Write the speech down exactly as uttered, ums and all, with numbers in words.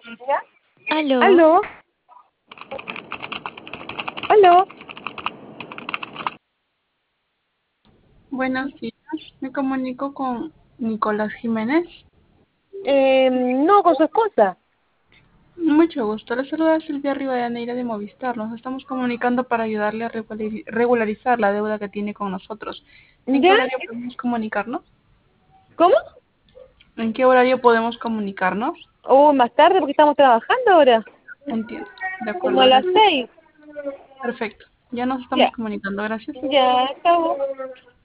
Aló. Aló, aló. Buenos días, me comunico con Nicolás Jiménez. Eh, no, con su esposa. Mucho gusto, le saluda Silvia Rivadeneira de Movistar. Nos estamos comunicando para ayudarle a regulari- regularizar la deuda que tiene con nosotros. ¿En qué ¿Ya? horario podemos comunicarnos? ¿Cómo? ¿En qué horario podemos comunicarnos? Oh, más tarde porque estamos trabajando ahora. Entiendo. De Como acuerdo, a las gracias. seis. Perfecto. Ya nos estamos Ya, comunicando. Gracias. ya, chao.